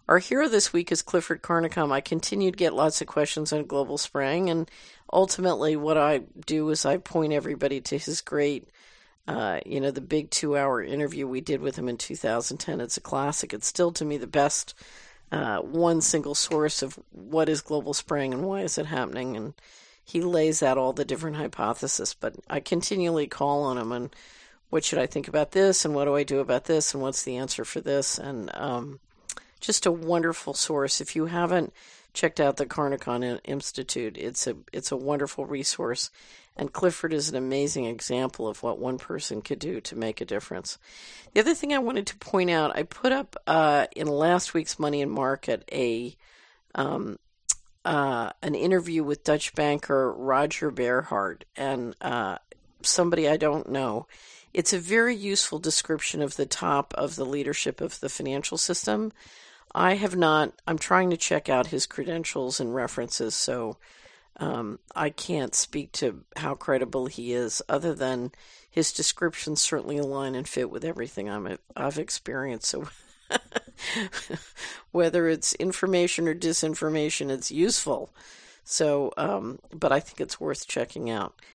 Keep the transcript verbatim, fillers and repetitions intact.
Our hero this week is Clifford Carnicom. I continue to get lots of questions on global spraying, and ultimately what I do is I point everybody to his great, uh, you know, the big two-hour interview we did with him in two thousand ten. It's a classic. It's still, to me, the best uh, one single source of what is global spraying and why is it happening, and he lays out all the different hypotheses, but I continually call on him and what should I think about this, and what do I do about this, and what's the answer for this, and um, just a wonderful source. If you haven't checked out the Carnicom Institute, it's a it's a wonderful resource, and Clifford is an amazing example of what one person could do to make a difference. The other thing I wanted to point out, I put up uh, in last week's Money and Market a um, uh, an interview with Dutch banker Roger Bearhart and uh, somebody I don't know. It's a very useful description of the top of the leadership of the financial system. I have not, I'm trying to check out his credentials and references, so um, I can't speak to how credible he is, other than his descriptions certainly align and fit with everything I'm, I've experienced. So whether it's information or disinformation, it's useful. So, um, but I think it's worth checking out.